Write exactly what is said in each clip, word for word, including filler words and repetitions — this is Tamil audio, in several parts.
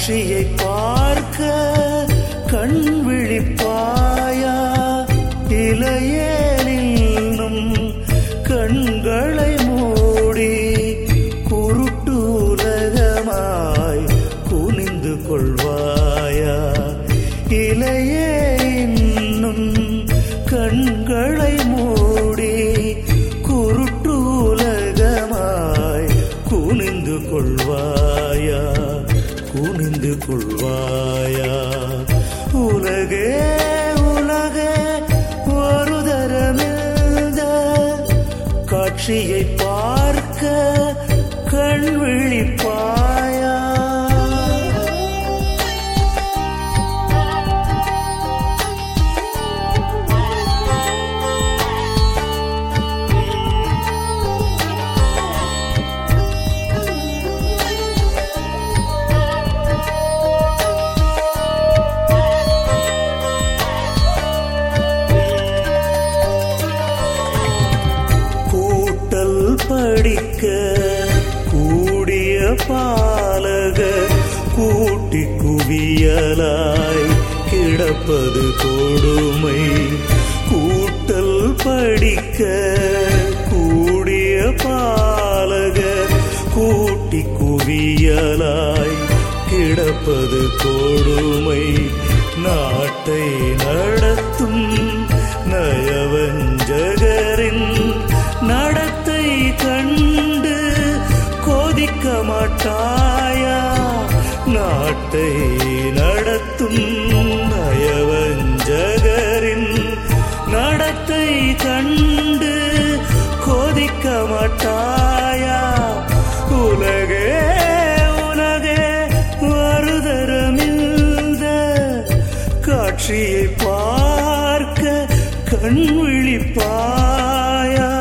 காட்சியை பார்க்க கண் விழிப்பாயா இலையேனும் கண்களை மூடி குருட்டு உலகமாய் குனிந்து கொள்வாயா இலையே இன்னும் கண்களை மூடி குருட்டு உலகமாய் குனிந்து கொள்வாயா குனிந்து கொள்வாயா உலகே உலகே ஒரு தரமில்த காட்சியை பார்க்க கண் விழிப்பாயா படிக்க கூடிய பாலக கூட்டி குவியலாய் கிடப்பது கொடுமை கூட்டல் படிக்க கூடிய பாலக கூட்டி குவியலாய் கிடப்பது கொடுமை நாட்டை நடத்தும் நயவஞ்சகரின் நடத்தை கண்டு கொதிக்க மாட்டாயா நாட்டை நடத்தும் நயவஞ்சகரின் நடத்தை கண்டு கொதிக்க மாட்டாயா உலகே உலகே வருதரமில்த காட்சியை பார்க்க கண் விழிப்பாயா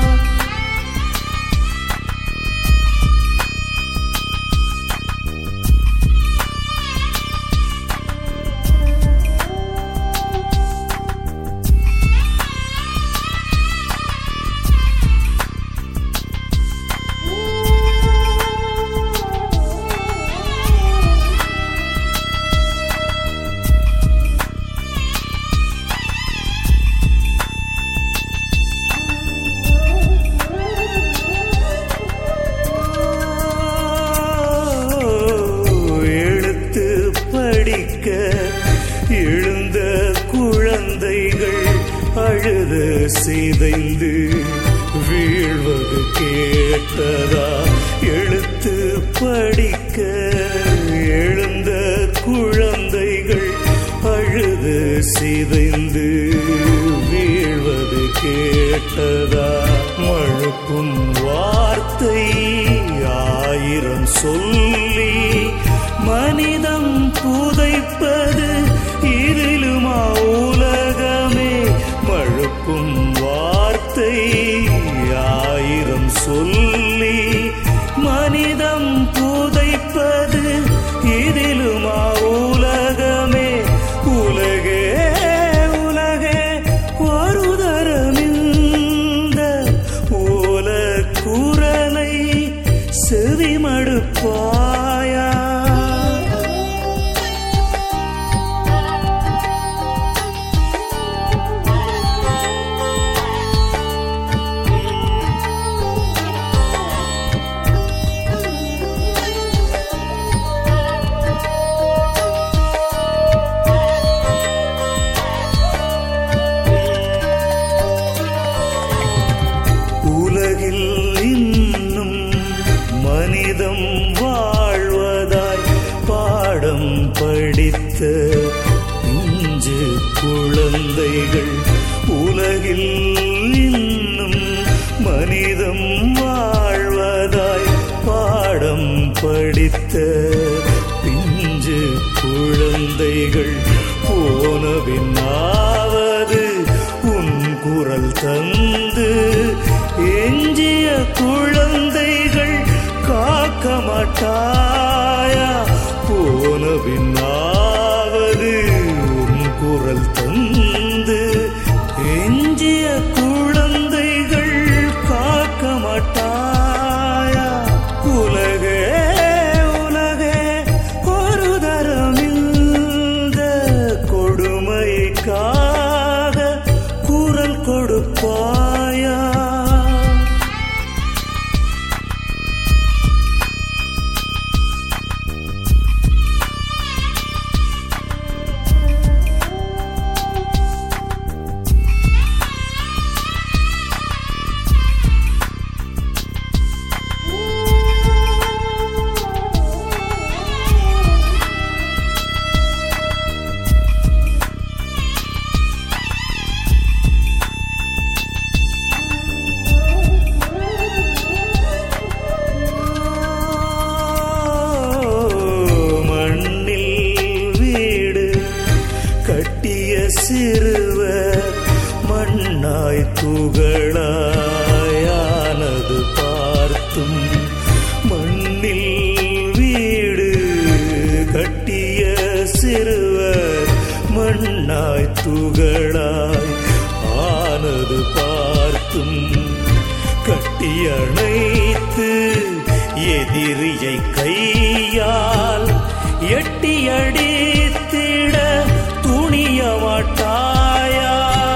எழுந்த குழந்தைகள் அழுது சிதைந்து வீழ்வது கேட்டதா எழுத்து படிக்க எழுந்த குழந்தைகள் அழுது சிதைந்து வீழ்வது கேட்டதா மழுப்பும் வார்த்தை ஆயிரம் சொல்லி மனிதம் புதைப்பது இதிலுமா உலகமே மழுப்பும் வார்த்தை ஆயிரம் சொல்லி மனிதம் புதைப்பது இதிலுமா உலகமே உலகே உலகே ஒரு தரமில்த ஓல குரலை செவிமடுப்பாயா உலகில் இன்னும் மனிதம் வாழ்வதாய் பாடம் படித்த பிஞ்சு குழந்தைகள் உலகில் இன்னும் மனிதம் வாழ்வதாய் பாடம் படித்த பிஞ்சு குழந்தைகள் போனபின்னாவது உன் குரல் தந்து எஞ்சிய குழந்தைகள் காக்க மாட்டாயா போனபின்னாவது உன் குரல் தந்து எஞ்சிய குழந்தைகள் காக்க மாட்டாயா உலகே உலகே ஒரு துகளாயானது பார்த்தும் மண்ணில் வீடு கட்டிய சிறுவர் மண்ணாய் துகளாய் ஆனது பார்த்தும் கட்டியணைத்து எதிரியை கையால் எட்டியடித்திட துணிய மாட்டாயா?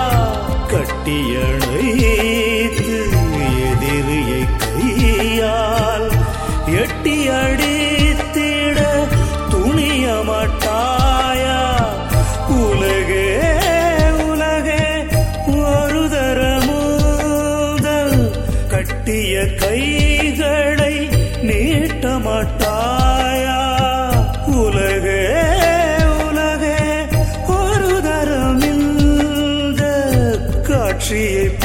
கட்டியணைத்து எதிரியை கையால் எட்டியடித்திட துணிய மாட்டாயா? உலகே உலகே ஒரு தரமுதல் கட்டிய கைகளை நீட்ட மாட்டாயா? உலகே உலகே ஒரு தரம் இந்த காட்சியை